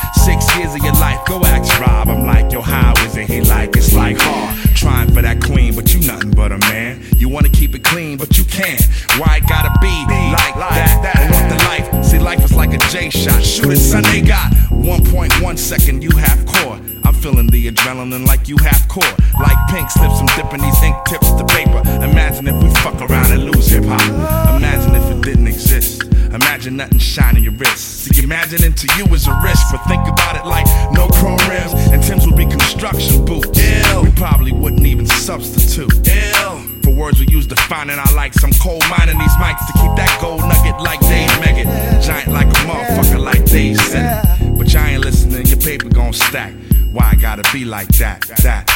6 years of your life, go ask Rob. I'm like, yo, how is it? He like, it's like hard. Trying for that queen, but you nothing but a man. You wanna keep it clean, but you can't. Why it gotta be like that? I want the life. See, life is like a J shot. Shoot it, son, they got 1.1 second, you half core. I'm feeling the adrenaline like you half core. Like pink slips, I'm dipping these ink tips to paper. Imagine if we fuck around and lose hip hop. Imagine if it didn't exist. Imagine nothing shining your wrist. See, imagining to you is a risk, but think about it like no chrome rims and Tim's would be construction boots. We probably wouldn't even substitute. For words we use defining our likes. I'm cold mining these mics to keep that gold nugget like Dave Meggett. Giant like a motherfucker like Dave said it. But y'all ain't listening, your paper gon' stack. Why I gotta be like that?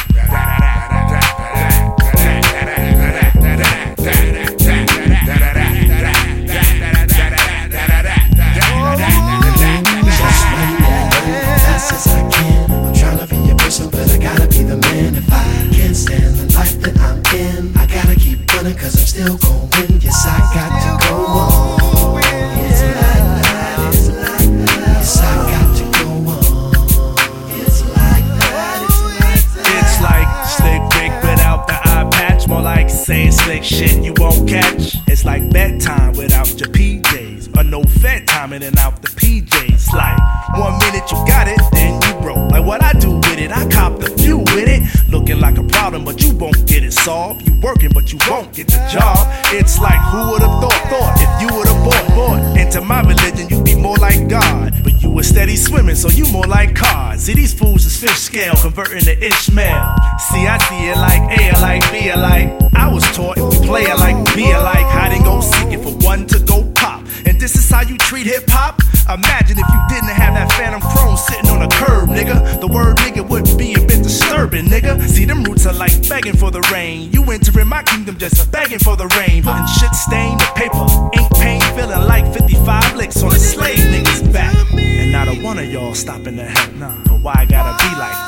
As I can, I'm trying to be your person, but I gotta be the man. If I can't stand the life that I'm in, I gotta keep running, cause I'm still gon' win. Yes, I got to go on. It's like that, it's like that. Yes, I got to go on. It's like that, it's like that. It's like slick dick without the eye patch. More like saying slick shit you won't catch. It's like bedtime without your PJs, or no fed time in and out the PJs. Like 1 minute you got it, then you broke. Like what I do with it, I cop the few with it. Looking like a problem, but you won't get it solved. You working, but you won't get the job. It's like who would've thought if you would've bought into my religion, you'd be more like God. But you were steady swimming, so you more like cars. See, these fools is fish scale, converting to Ishmael. See, I see it like A alike, B alike. I was taught if we play alike, be alike. Hide and go seeking for one to go pop. And this is how you treat hip-hop? Imagine if you didn't have that Phantom Chrome sitting on a curb, nigga. The word nigga would be a bit disturbing, nigga. See, them roots are like begging for the rain. You entering my kingdom just begging for the rain. Putting shit stained to paper, ink paint, feeling like 55 licks on a slave nigga's back. And not a one of y'all stopping to help, nah. But why I gotta be like